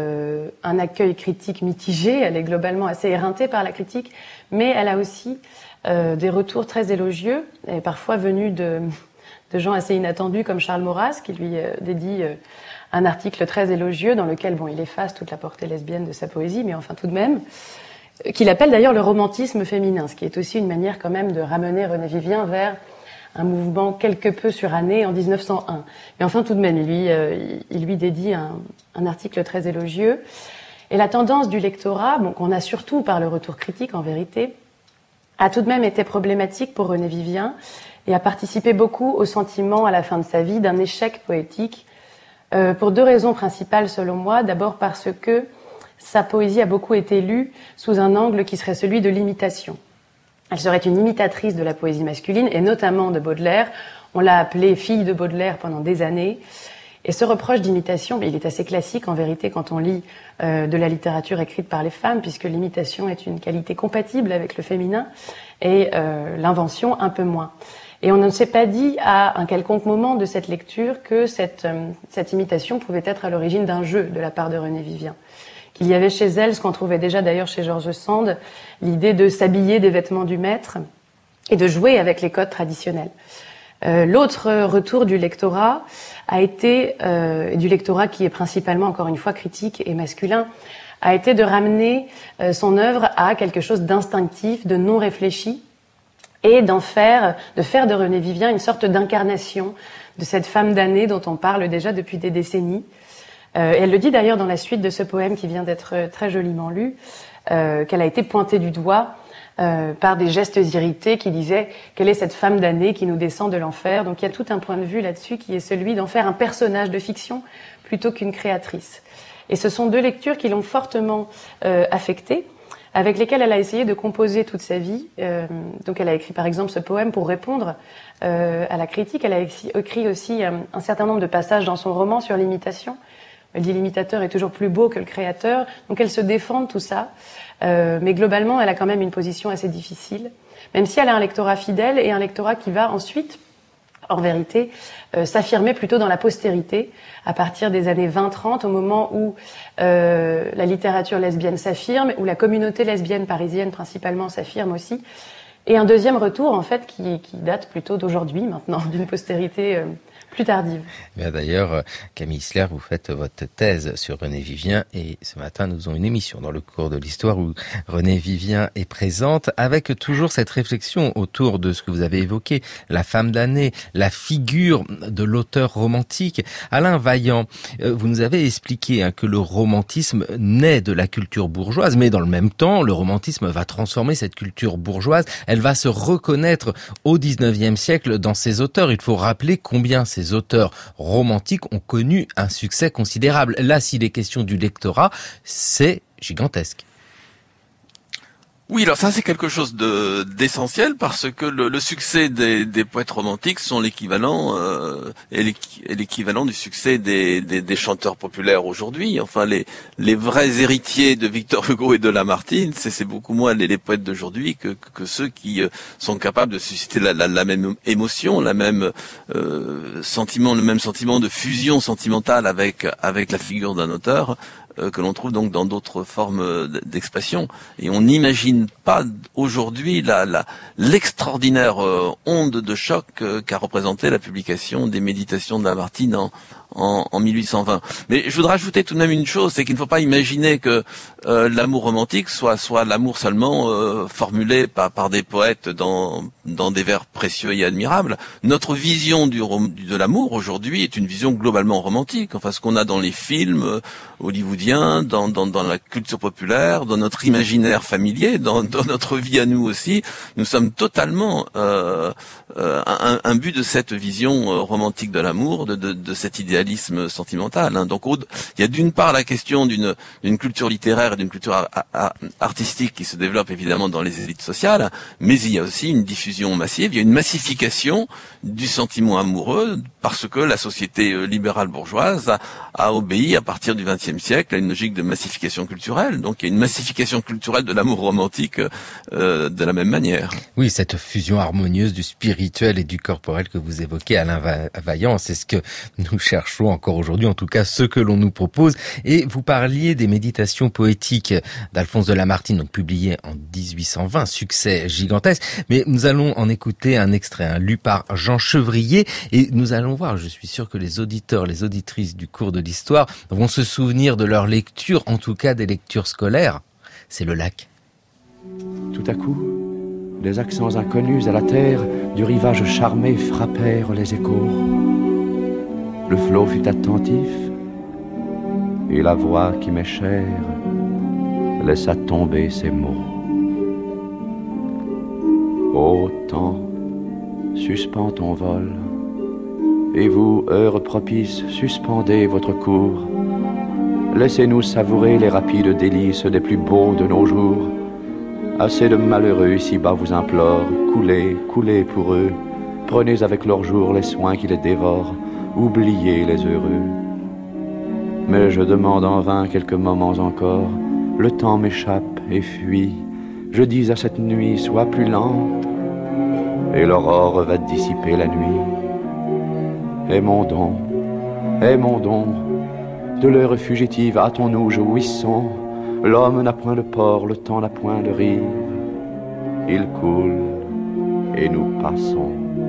un accueil critique mitigé, elle est globalement assez éreintée par la critique, mais elle a aussi des retours très élogieux, et parfois venus de gens assez inattendus comme Charles Maurras, qui lui dédie un article très élogieux dans lequel il efface toute la portée lesbienne de sa poésie, mais enfin tout de même, qu'il appelle d'ailleurs le romantisme féminin, ce qui est aussi une manière quand même de ramener René Vivien vers un mouvement quelque peu suranné en 1901. Mais enfin tout de même, il lui dédie un article très élogieux. Et la tendance du lectorat, qu'on a surtout par le retour critique en vérité, a tout de même été problématique pour René Vivien et a participé beaucoup au sentiment à la fin de sa vie d'un échec poétique, pour deux raisons principales selon moi. D'abord parce que sa poésie a beaucoup été lue sous un angle qui serait celui de l'imitation. Elle serait une imitatrice de la poésie masculine, et notamment de Baudelaire. On l'a appelée fille de Baudelaire pendant des années. Et ce reproche d'imitation, il est assez classique en vérité quand on lit de la littérature écrite par les femmes, puisque l'imitation est une qualité compatible avec le féminin, et l'invention un peu moins. Et on ne s'est pas dit à un quelconque moment de cette lecture que cette imitation pouvait être à l'origine d'un jeu de la part de René Vivien. Qu'il y avait chez elle, ce qu'on trouvait déjà d'ailleurs chez George Sand, l'idée de s'habiller des vêtements du maître et de jouer avec les codes traditionnels. L'autre retour du lectorat a été, du lectorat qui est principalement, encore une fois, critique et masculin, a été de ramener son œuvre à quelque chose d'instinctif, de non réfléchi, et de faire de René Vivien une sorte d'incarnation de cette femme damnée dont on parle déjà depuis des décennies. Elle le dit d'ailleurs dans la suite de ce poème qui vient d'être très joliment lu, qu'elle a été pointée du doigt par des gestes irrités qui disaient « Quelle est cette femme damnée qui nous descend de l'enfer ?» Donc il y a tout un point de vue là-dessus qui est celui d'en faire un personnage de fiction plutôt qu'une créatrice. Et ce sont deux lectures qui l'ont fortement affectée, avec lesquelles elle a essayé de composer toute sa vie. Donc elle a écrit par exemple ce poème pour répondre à la critique. Elle a écrit aussi un certain nombre de passages dans son roman sur l'imitation. Elle dit l'imitateur est toujours plus beau que le créateur, donc elle se défend de tout ça. Mais globalement, elle a quand même une position assez difficile, même si elle a un lectorat fidèle et un lectorat qui va ensuite, en vérité, s'affirmer plutôt dans la postérité, à partir des années 20-30, au moment où la littérature lesbienne s'affirme, où la communauté lesbienne parisienne principalement s'affirme aussi. Et un deuxième retour, en fait, qui date plutôt d'aujourd'hui, maintenant, d'une postérité plus tardive. Bien d'ailleurs, Camille Isler, vous faites votre thèse sur René Vivien et ce matin, nous avons une émission dans le cours de l'histoire où René Vivien est présente avec toujours cette réflexion autour de ce que vous avez évoqué, la femme damnée, la figure de l'auteur romantique. Alain Vaillant, vous nous avez expliqué que le romantisme naît de la culture bourgeoise, mais dans le même temps, le romantisme va transformer cette culture bourgeoise. Elle va se reconnaître au XIXe siècle dans ses auteurs. Il faut rappeler combien ces auteurs romantiques ont connu un succès considérable. Là, s'il est question du lectorat, c'est gigantesque. Oui, alors ça c'est quelque chose d'essentiel parce que le succès des poètes romantiques sont l'équivalent et l'équivalent du succès des chanteurs populaires aujourd'hui. Enfin, les vrais héritiers de Victor Hugo et de Lamartine, c'est beaucoup moins les poètes d'aujourd'hui que ceux qui sont capables de susciter la même émotion, le même sentiment de fusion sentimentale avec la figure d'un auteur. Que l'on trouve donc dans d'autres formes d'expression. Et on n'imagine pas aujourd'hui l'extraordinaire onde de choc qu'a représenté la publication des Méditations de Lamartine en 1820. Mais je voudrais ajouter tout de même une chose, c'est qu'il ne faut pas imaginer que l'amour romantique soit l'amour seulement formulé par des poètes dans des vers précieux et admirables. Notre vision de l'amour aujourd'hui est une vision globalement romantique. Enfin, ce qu'on a dans les films hollywoodiens, dans la culture populaire, dans notre imaginaire familier, dans notre vie à nous aussi, nous sommes totalement un but de cette vision romantique de l'amour, de cet idéalisme sentimental. Hein. Donc, il y a d'une part la question d'une culture littéraire et d'une culture artistique qui se développe évidemment dans les élites sociales, mais il y a aussi une diffusion massive, il y a une massification du sentiment amoureux parce que la société libérale bourgeoise a obéi à partir du XXe siècle à une logique de massification culturelle. Donc, il y a une massification culturelle de l'amour romantique de la même manière. Oui, cette fusion harmonieuse du spirituel et du corporel que vous évoquez, Alain Vaillant, c'est ce que nous cherchons encore aujourd'hui, en tout cas ce que l'on nous propose. Et vous parliez des méditations poétiques d'Alphonse de Lamartine, donc publiées en 1820, succès gigantesque. Mais nous allons en écouter un extrait, lu par Jean Chevrier, et nous allons voir, je suis sûr que les auditeurs, les auditrices du cours de l'histoire vont se souvenir de leur lecture, en tout cas des lectures scolaires. C'est Le Lac. Tout à coup, des accents inconnus à la terre du rivage charmé frappèrent les échos. Le flot fut attentif et la voix qui m'est chère laissa tomber ses mots. Ô temps, suspends ton vol, et vous, heures propices, suspendez votre cours. Laissez-nous savourer les rapides délices des plus beaux de nos jours. Assez de malheureux ici-bas vous implorent, coulez, coulez pour eux, prenez avec leur jour les soins qui les dévorent, oubliez les heureux. Mais je demande en vain quelques moments encore, le temps m'échappe et fuit, je dis à cette nuit, sois plus lente, et l'aurore va dissiper la nuit. Aimons donc, de l'heure fugitive, hâtons-nous, jouissons. L'homme n'a point de port, le temps n'a point de rive. Il coule et nous passons.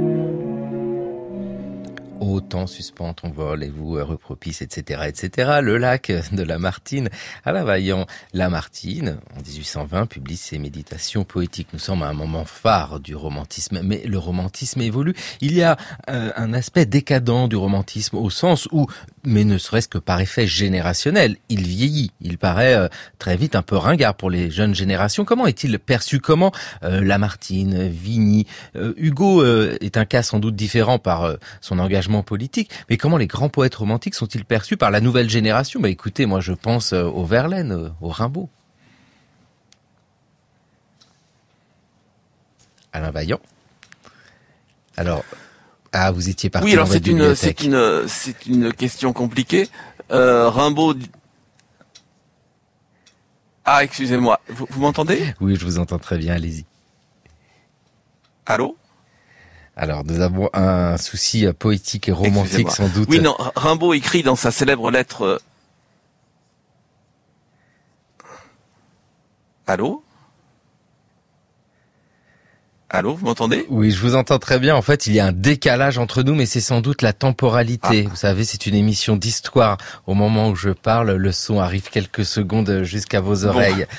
Ô temps, suspends ton vol et vous, heureux propice, etc., etc. Le Lac de Lamartine. Alain Vaillant, Lamartine, en 1820, publie ses méditations poétiques. Nous sommes à un moment phare du romantisme, mais le romantisme évolue. Il y a un aspect décadent du romantisme au sens où, mais ne serait-ce que par effet générationnel, il vieillit. Il paraît très vite un peu ringard pour les jeunes générations. Comment est-il perçu? Comment Lamartine, Vigny, Hugo est un cas sans doute différent par son engagement politique, mais comment les grands poètes romantiques sont-ils perçus par la nouvelle génération? Écoutez, moi je pense au Verlaine, au Rimbaud. Alain Vaillant. Alors, vous étiez parti. Oui, alors dans votre bibliothèque. c'est une question compliquée. Rimbaud. Ah, excusez-moi. Vous m'entendez? Oui, je vous entends très bien. Allez-y. Allô? Alors, nous avons un souci poétique et romantique, sans doute. Oui, non, Rimbaud écrit dans sa célèbre lettre... Allô? Allô, vous m'entendez? Oui, je vous entends très bien. En fait, il y a un décalage entre nous, mais c'est sans doute la temporalité. Vous savez, c'est une émission d'histoire. Au moment où je parle, le son arrive quelques secondes jusqu'à vos oreilles. Bon.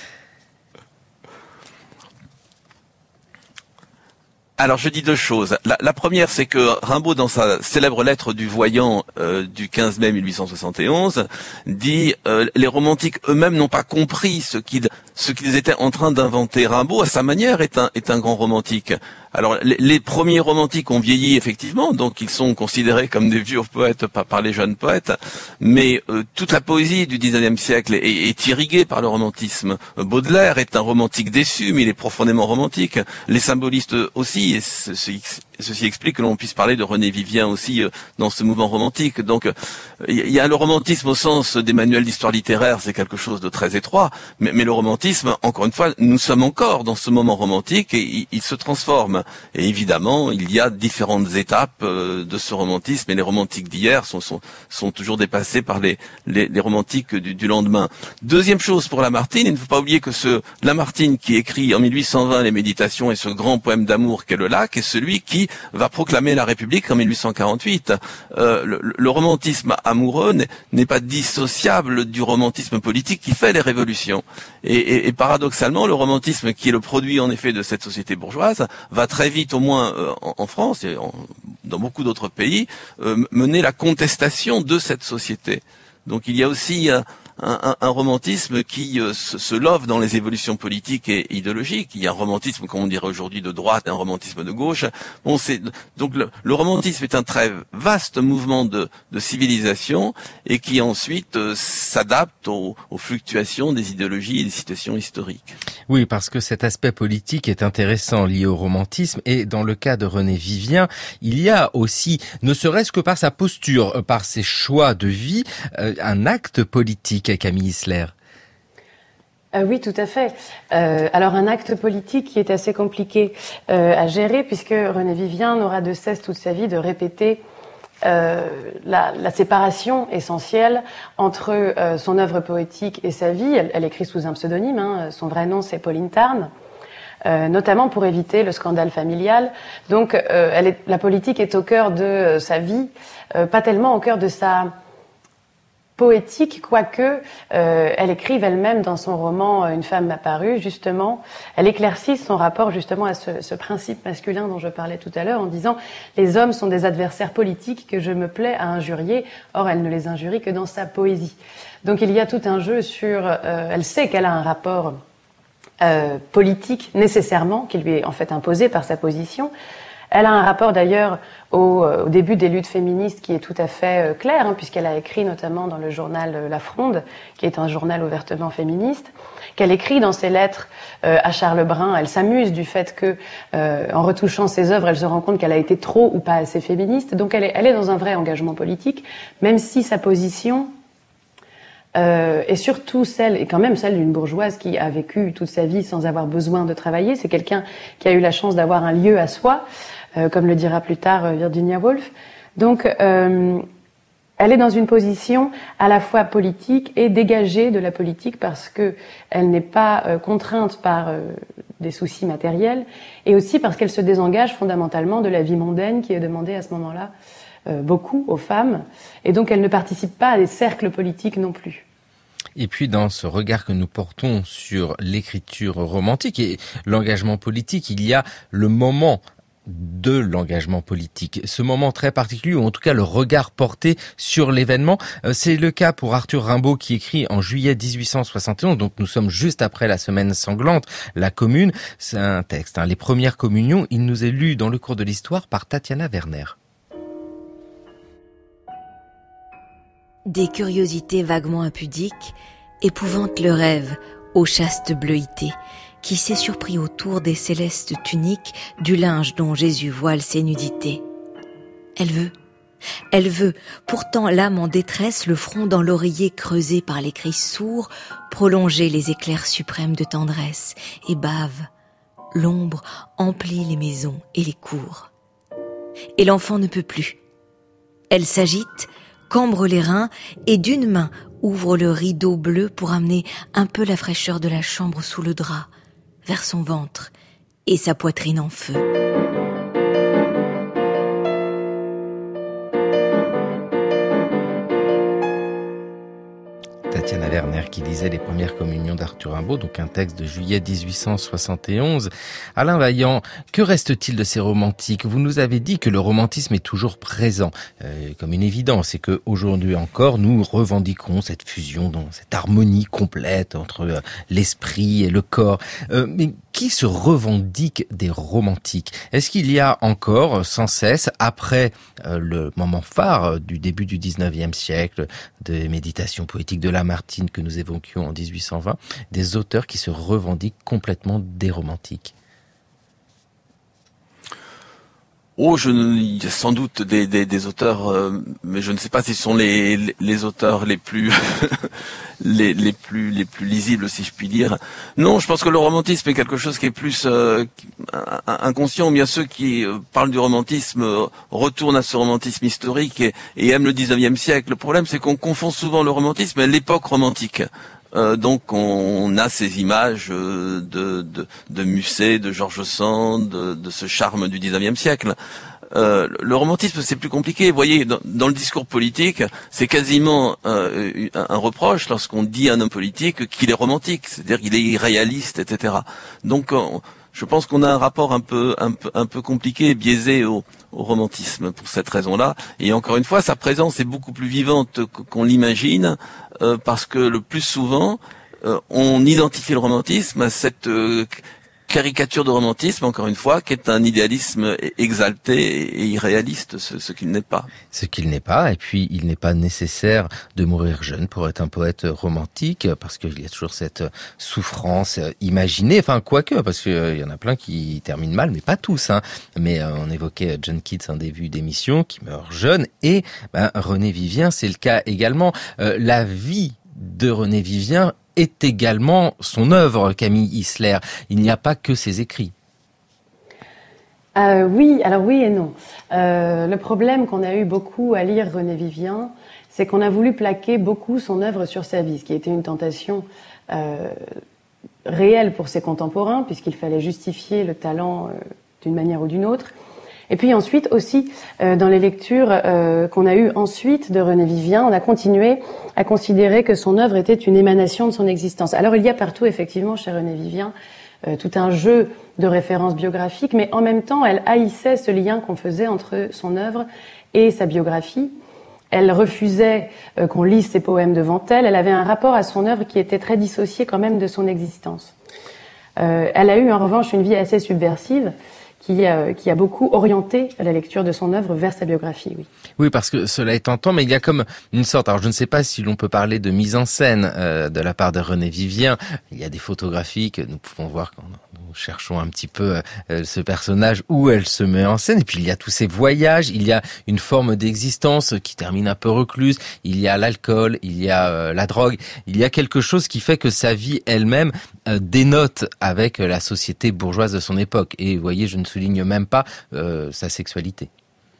Alors je dis deux choses. La première, c'est que Rimbaud, dans sa célèbre lettre du Voyant du 15 mai 1871, dit les romantiques eux-mêmes n'ont pas compris ce qu'ils étaient en train d'inventer. Rimbaud, à sa manière, est un grand romantique. Alors les premiers romantiques ont vieilli effectivement, donc ils sont considérés comme des vieux poètes par les jeunes poètes, mais toute la poésie du XIXe siècle est irriguée par le romantisme. Baudelaire est un romantique déçu, mais il est profondément romantique. Les symbolistes aussi, et ceci explique que l'on puisse parler de René Vivien aussi dans ce mouvement romantique. Donc il y a le romantisme au sens des manuels d'histoire littéraire, c'est quelque chose de très étroit, mais le romantisme romantisme, encore une fois, nous sommes encore dans ce moment romantique et il se transforme. Et évidemment, il y a différentes étapes de ce romantisme et les romantiques d'hier sont toujours dépassés par les romantiques du lendemain. Deuxième chose pour Lamartine, il ne faut pas oublier que Lamartine qui écrit en 1820 les Méditations et ce grand poème d'amour qu'est le lac est celui qui va proclamer la République en 1848. Le romantisme amoureux n'est pas dissociable du romantisme politique qui fait les révolutions. Et paradoxalement, le romantisme qui est le produit en effet de cette société bourgeoise va très vite, au moins en France et dans beaucoup d'autres pays, mener la contestation de cette société. Donc il y a aussi un romantisme qui se love dans les évolutions politiques et idéologiques. Il y a un romantisme, comme on dirait aujourd'hui, de droite, un romantisme de gauche. Bon, donc le romantisme est un très vaste mouvement de civilisation et qui ensuite s'adapte aux fluctuations des idéologies et des situations historiques. Oui, parce que cet aspect politique est intéressant lié au romantisme et dans le cas de René Vivien, il y a aussi, ne serait-ce que par sa posture, par ses choix de vie, un acte politique. Camille Isler. Oui, tout à fait. Alors un acte politique qui est assez compliqué à gérer puisque René Vivien n'aura de cesse toute sa vie de répéter la séparation essentielle entre son œuvre poétique et sa vie. Elle écrit sous un pseudonyme, son vrai nom c'est Pauline Tarn. Notamment pour éviter le scandale familial. Donc la politique est au cœur de sa vie, pas tellement au cœur de sa poétique, quoique elle écrive elle-même dans son roman Une femme apparue, justement, elle éclaircit son rapport justement à ce principe masculin dont je parlais tout à l'heure en disant « Les hommes sont des adversaires politiques que je me plais à injurier, or elle ne les injurie que dans sa poésie. » Donc il y a tout un jeu sur... elle sait qu'elle a un rapport politique nécessairement, qui lui est en fait imposé par sa position. Elle a un rapport d'ailleurs au début des luttes féministes qui est tout à fait clair, puisqu'elle a écrit notamment dans le journal La Fronde, qui est un journal ouvertement féministe, qu'elle écrit dans ses lettres à Charles Brun. Elle s'amuse du fait que, en retouchant ses œuvres, elle se rend compte qu'elle a été trop ou pas assez féministe. Donc elle est dans un vrai engagement politique, même si sa position et surtout quand même celle d'une bourgeoise qui a vécu toute sa vie sans avoir besoin de travailler. C'est quelqu'un qui a eu la chance d'avoir un lieu à soi, comme le dira plus tard Virginia Woolf. Donc, elle est dans une position à la fois politique et dégagée de la politique parce que elle n'est pas contrainte par des soucis matériels et aussi parce qu'elle se désengage fondamentalement de la vie mondaine qui est demandée à ce moment-là beaucoup aux femmes. Et donc, elle ne participe pas à des cercles politiques non plus. Et puis dans ce regard que nous portons sur l'écriture romantique et l'engagement politique, il y a le moment de l'engagement politique. Ce moment très particulier, ou en tout cas le regard porté sur l'événement. C'est le cas pour Arthur Rimbaud qui écrit en juillet 1871, donc nous sommes juste après la semaine sanglante, La Commune. C'est un texte, Les premières communions. Il nous est lu dans le cours de l'histoire par Tatiana Werner. Des curiosités vaguement impudiques épouvantent le rêve aux chastes bleuités, qui s'est surpris autour des célestes tuniques du linge dont Jésus voile ses nudités. Elle veut, pourtant l'âme en détresse, le front dans l'oreiller creusé par les cris sourds, prolonger les éclairs suprêmes de tendresse, et bave. L'ombre emplit les maisons et les cours. Et l'enfant ne peut plus. Elle s'agite, cambre les reins et d'une main ouvre le rideau bleu pour amener un peu la fraîcheur de la chambre sous le drap, vers son ventre et sa poitrine en feu. Tatiana Werner qui lisait les premières communions d'Arthur Rimbaud, donc un texte de juillet 1871. Alain Vaillant, que reste-t-il de ces romantiques? Vous nous avez dit que le romantisme est toujours présent, comme une évidence, et que aujourd'hui encore, nous revendiquons cette fusion, cette harmonie complète entre l'esprit et le corps. Mais qui se revendique des romantiques? Est-ce qu'il y a encore, sans cesse, après le moment phare du début du 19e siècle, des méditations poétiques de Lamartine que nous évoquions en 1820, des auteurs qui se revendiquent complètement des romantiques? Il y a sans doute des auteurs, mais je ne sais pas si ce sont les auteurs les plus les plus lisibles, si je puis dire. Non, je pense que le romantisme est quelque chose qui est plus inconscient. Bien ceux qui parlent du romantisme retournent à ce romantisme historique et aiment le 19e siècle. Le problème, c'est qu'on confond souvent le romantisme et l'époque romantique. Donc on a ces images de Musset, de George Sand, de ce charme du 19e siècle. Le romantisme, c'est plus compliqué. Vous voyez, dans le discours politique, c'est quasiment un reproche lorsqu'on dit à un homme politique qu'il est romantique, c'est-à-dire qu'il est irréaliste, etc. Donc je pense qu'on a un rapport un peu compliqué, biaisé au romantisme pour cette raison-là. Et encore une fois, sa présence est beaucoup plus vivante qu'on l'imagine, parce que le plus souvent, on identifie le romantisme à cette caricature de romantisme, encore une fois, qui est un idéalisme exalté et irréaliste, ce qu'il n'est pas. Ce qu'il n'est pas, et puis il n'est pas nécessaire de mourir jeune pour être un poète romantique, parce qu'il y a toujours cette souffrance imaginée, enfin quoique, parce qu'il y en a plein qui terminent mal, mais pas tous. Mais on évoquait John Keats en début d'émission, qui meurt jeune, et René Vivien, c'est le cas également. La vie de René Vivien est également son œuvre, Camille Isler. Il n'y a pas que ses écrits. Oui et non. Le problème qu'on a eu beaucoup à lire René Vivien, c'est qu'on a voulu plaquer beaucoup son œuvre sur sa vie, ce qui était une tentation réelle pour ses contemporains, puisqu'il fallait justifier le talent d'une manière ou d'une autre. Et puis ensuite aussi, dans les lectures qu'on a eues ensuite de René Vivien, on a continué à considérer que son œuvre était une émanation de son existence. Alors il y a partout effectivement chez René Vivien tout un jeu de références biographiques, mais en même temps elle haïssait ce lien qu'on faisait entre son œuvre et sa biographie. Elle refusait qu'on lise ses poèmes devant elle. Elle avait un rapport à son œuvre qui était très dissocié quand même de son existence. Elle a eu en revanche une vie assez subversive, qui a beaucoup orienté la lecture de son œuvre vers sa biographie, oui. Oui, parce que cela est tentant, mais il y a comme une sorte, alors je ne sais pas si l'on peut parler de mise en scène de la part de René Vivien. Il y a des photographies que nous pouvons voir quand nous cherchons un petit peu ce personnage, où elle se met en scène. Et puis il y a tous ces voyages, il y a une forme d'existence qui termine un peu recluse, il y a l'alcool, il y a la drogue, il y a quelque chose qui fait que sa vie elle-même dénote avec la société bourgeoise de son époque. Et vous voyez, je ne souligne même pas sa sexualité.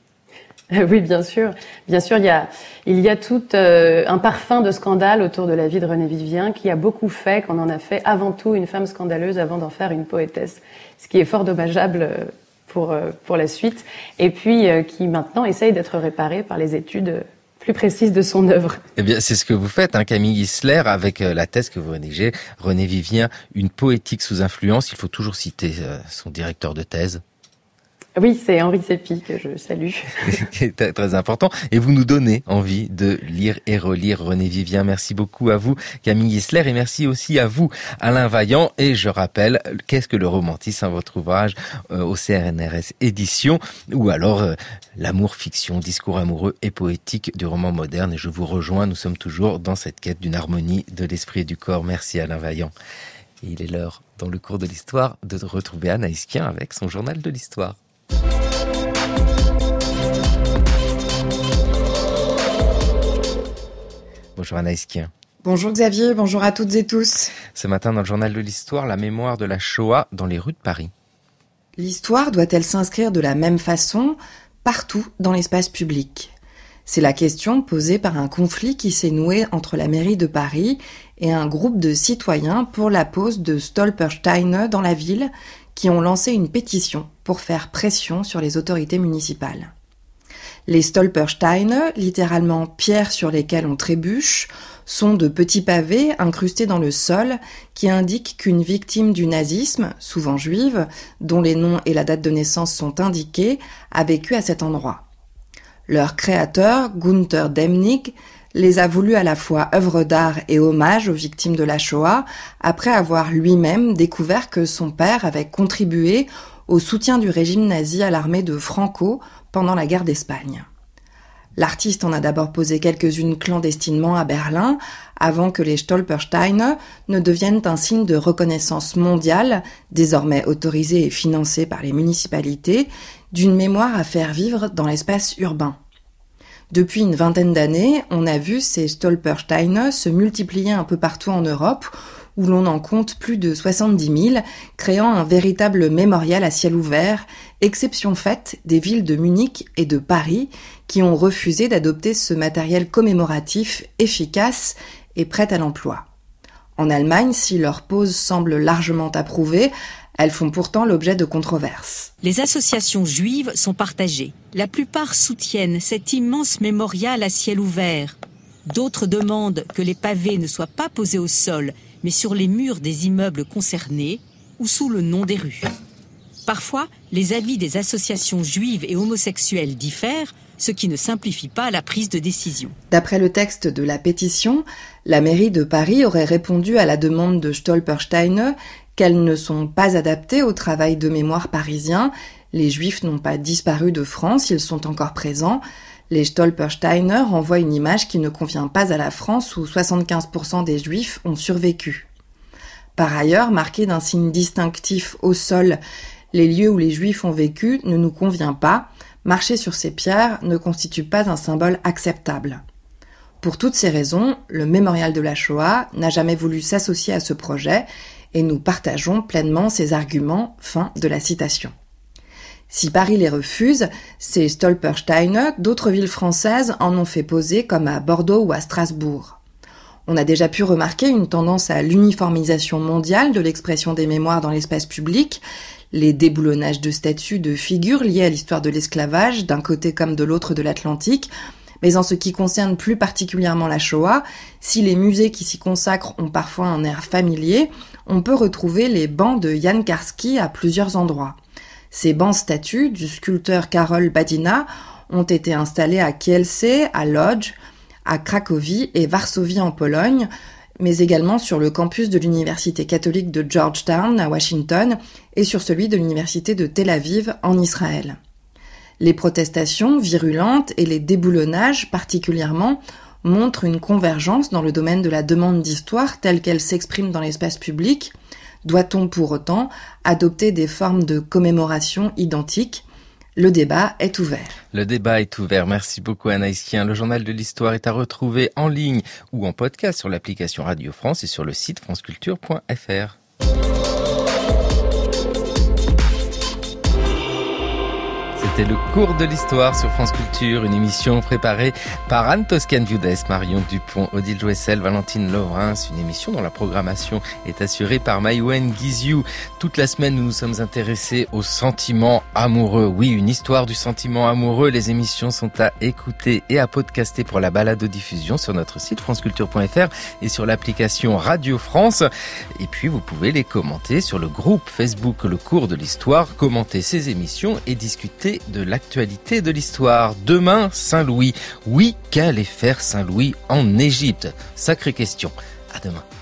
Oui, bien sûr. Bien sûr, il y a tout un parfum de scandale autour de la vie de René Vivien qui a beaucoup fait qu'on en a fait avant tout une femme scandaleuse avant d'en faire une poétesse. Ce qui est fort dommageable pour la suite. Et puis, qui maintenant essaye d'être réparé par les études plus précises de son œuvre. Eh bien, c'est ce que vous faites, Camille Isler, avec la thèse que vous rédigez. René Vivien, une poétique sous influence. Il faut toujours citer son directeur de thèse. Oui, c'est Henri Sépi que je salue. C'est très important. Et vous nous donnez envie de lire et relire René Vivien. Merci beaucoup à vous, Camille Isler, et merci aussi à vous, Alain Vaillant. Et je rappelle, qu'est-ce que le romantisme, votre ouvrage au CNRS Éditions, ou alors l'amour fiction, discours amoureux et poétique du roman moderne. Et je vous rejoins, nous sommes toujours dans cette quête d'une harmonie de l'esprit et du corps. Merci Alain Vaillant. Et il est l'heure, dans le cours de l'histoire, de retrouver Anaïs Kien avec son journal de l'histoire. Bonjour Anaïs Kien. Bonjour Xavier, bonjour à toutes et tous. Ce matin dans le journal de l'histoire, la mémoire de la Shoah dans les rues de Paris. L'histoire doit-elle s'inscrire de la même façon partout dans l'espace public ? C'est la question posée par un conflit qui s'est noué entre la mairie de Paris et un groupe de citoyens pour la pose de Stolpersteine dans la ville, qui ont lancé une pétition pour faire pression sur les autorités municipales. Les Stolpersteine, littéralement pierres sur lesquelles on trébuche, sont de petits pavés incrustés dans le sol qui indiquent qu'une victime du nazisme, souvent juive, dont les noms et la date de naissance sont indiqués, a vécu à cet endroit. Leur créateur, Gunther Demnig, les a voulus à la fois œuvres d'art et hommage aux victimes de la Shoah, après avoir lui-même découvert que son père avait contribué au soutien du régime nazi à l'armée de Franco pendant la guerre d'Espagne. L'artiste en a d'abord posé quelques-unes clandestinement à Berlin, avant que les Stolpersteine ne deviennent un signe de reconnaissance mondiale, désormais autorisé et financé par les municipalités, d'une mémoire à faire vivre dans l'espace urbain. Depuis une vingtaine d'années, on a vu ces Stolpersteine se multiplier un peu partout en Europe, où l'on en compte plus de 70 000, créant un véritable mémorial à ciel ouvert, exception faite des villes de Munich et de Paris, qui ont refusé d'adopter ce matériel commémoratif efficace et prêt à l'emploi. En Allemagne, si leur pose semble largement approuvée, elles font pourtant l'objet de controverses. Les associations juives sont partagées. La plupart soutiennent cet immense mémorial à ciel ouvert. D'autres demandent que les pavés ne soient pas posés au sol, mais sur les murs des immeubles concernés ou sous le nom des rues. Parfois, les avis des associations juives et homosexuelles diffèrent, ce qui ne simplifie pas la prise de décision. D'après le texte de la pétition, la mairie de Paris aurait répondu à la demande de Stolpersteine qu'elles ne sont pas adaptées au travail de mémoire parisien. Les Juifs n'ont pas disparu de France, ils sont encore présents. Les Stolpersteine renvoient une image qui ne convient pas à la France où 75% des Juifs ont survécu. Par ailleurs, marquer d'un signe distinctif au sol les lieux où les Juifs ont vécu ne nous convient pas. Marcher sur ces pierres ne constitue pas un symbole acceptable. Pour toutes ces raisons, le Mémorial de la Shoah n'a jamais voulu s'associer à ce projet et nous partageons pleinement ces arguments. Fin de la citation. Si Paris les refuse, ces Stolpersteine, d'autres villes françaises en ont fait poser comme à Bordeaux ou à Strasbourg. On a déjà pu remarquer une tendance à l'uniformisation mondiale de l'expression des mémoires dans l'espace public, les déboulonnages de statues, de figures liées à l'histoire de l'esclavage, d'un côté comme de l'autre de l'Atlantique. Mais en ce qui concerne plus particulièrement la Shoah, si les musées qui s'y consacrent ont parfois un air familier, on peut retrouver les bancs de Jan Karski à plusieurs endroits. Ces bancs-statues du sculpteur Karol Badina ont été installés à Kielce, à Łódź, à Cracovie et Varsovie en Pologne, mais également sur le campus de l'université catholique de Georgetown à Washington et sur celui de l'université de Tel Aviv en Israël. Les protestations virulentes et les déboulonnages particulièrement montrent une convergence dans le domaine de la demande d'histoire telle qu'elle s'exprime dans l'espace public. Doit-on pour autant adopter des formes de commémoration identiques ? Le débat est ouvert. Le débat est ouvert. Merci beaucoup Anaïs Kien. Le journal de l'histoire est à retrouver en ligne ou en podcast sur l'application Radio France et sur le site franceculture.fr. C'était le cours de l'histoire sur France Culture, une émission préparée par Anne Toscan-Viudès, Marion Dupont, Odile Joessel, Valentine Laurens, une émission dont la programmation est assurée par Maïwen Guizou. Toute la semaine, nous nous sommes intéressés aux sentiments amoureux. Oui, une histoire du sentiment amoureux. Les émissions sont à écouter et à podcaster pour la balado-diffusion sur notre site franceculture.fr et sur l'application Radio France. Et puis, vous pouvez les commenter sur le groupe Facebook Le Cours de l'Histoire, commenter ces émissions et discuter de l'actualité de l'histoire. Demain, Saint-Louis. Oui, qu'allait faire Saint-Louis en Égypte ? Sacrée question. À demain.